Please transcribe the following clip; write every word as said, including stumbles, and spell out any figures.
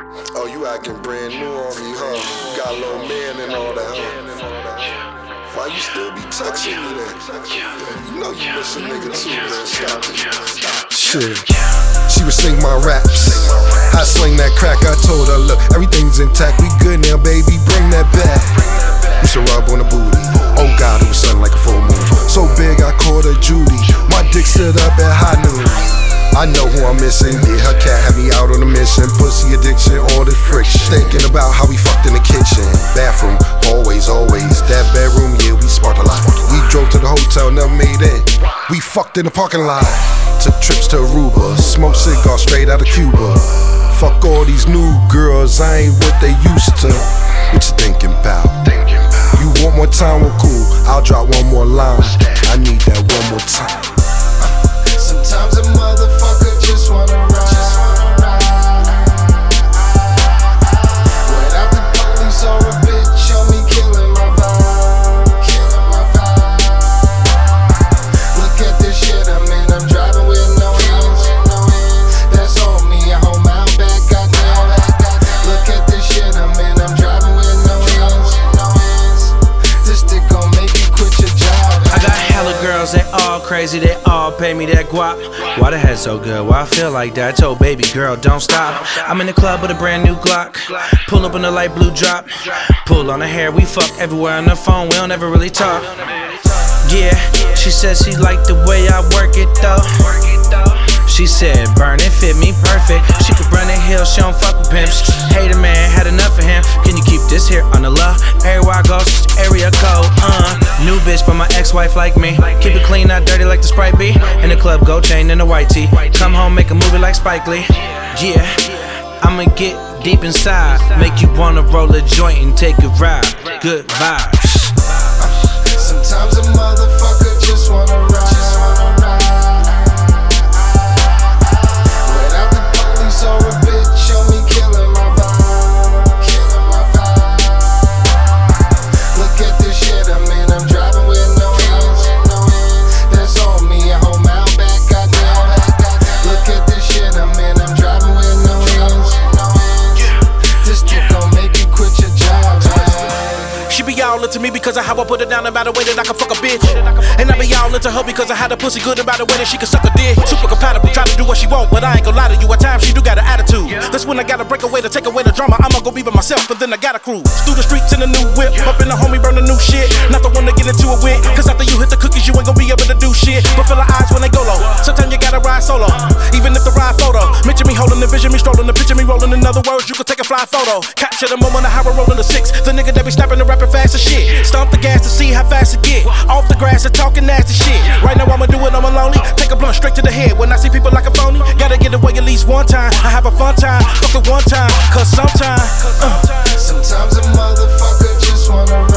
Oh, you acting brand new on me, huh? You got a little man and all that, huh? Why you still be texting me then? You know you miss a nigga too, man. Stop it. Stop. Shit. She would sing my raps. I sling that crack. I told her, look, everything's intact. We good now, baby. Bring that back. We should rub on the booty. Oh God, it was something like a full moon. So big, I called her Judy. My dick stood up at high noon. I know who I'm missing. Yeah, her cat had me out on a mission. Pussy addiction, all this friction. Thinking about how we fucked in the kitchen. Bathroom, always, always. That bedroom, yeah, we sparked a lot. We drove to the hotel, never made it. We fucked in the parking lot. Took trips to Aruba. Smoked cigars straight out of Cuba. Fuck all these new girls, I ain't what they used to. What you thinking about? You want more time, well cool. I'll drop one more line. I need that one more time. Sometimes a motherfucker just wanna ride without the police or a bitch on me killing my vibe. Killing my vibe. Look at this shit I'm in, I'm driving with no hands. That's on me, I hold my own back, goddamn. Look at this shit I'm in, I'm driving with no hands. This dick gon' make you quit your job. I got hella girls, they all crazy, they all pay me that guap. Why the head so good? Why I feel like that? I told baby girl, don't stop. I'm in the club with a brand new Glock. Pull up in the light blue drop. Pull on her hair, we fuck everywhere on the phone, we don't ever really talk. Yeah, she said she liked the way I work it though. She said, burn it, fit me perfect. She could run the hill, she don't fuck with pimps. Hater man, had enough of him. Can you keep this here on the low? Everywhere I go, area code, uh new bitch, but my ex-wife like me. Keep it clean, not dirty like the Sprite be. In the club, gold chain and a white tee. Come home, make a movie like Spike Lee. Yeah, I'ma get deep inside. Make you wanna roll a joint and take a ride. Good vibes. Sometimes a motherfucker just wanna ride without the police or a bitch on me killing my vibe. Killing my vibe. Look at this shit I'm in, I'm driving with no hands. That's on me, I hold my own back, goddamn. Look at this shit I'm in, I'm driving with no hands. This dick gon' make you quit your job, man. She be all into me because of how I put her down about the way that I can fuck a bitch. And I be all into her because I had a pussy good about the way that she can suck a dick. Super compatible, try to do what she want, but I ain't gon' lie to you. At times she do got an attitude. That's when I gotta break away to take away the drama. I'ma go be by myself, but then I gotta cruise through the streets in a new whip. Up in the homie, burn the new shit. Not the one to get into it with. Cause after you hit the cookies, you ain't gon' be able to do shit. But feel her eyes when they go low. Sometimes you gotta ride solo, even if the ride photo. Mention me holding the vision, me strolling the picture, me rolling. In other words, you could take a fly photo. Capture the moment of how I rollin' the six. The nigga that be snapping the rapping fast as shit. Stomp the gas to see how fast it get. Off the grass and talking nasty shit. Right now I'ma do it, I'm lonely. Take a blunt straight to the head when I see people like a phony. Gotta get away at least one time. I have a fun time, fuck it one time. Cause sometimes, uh. Sometimes a motherfucker just wanna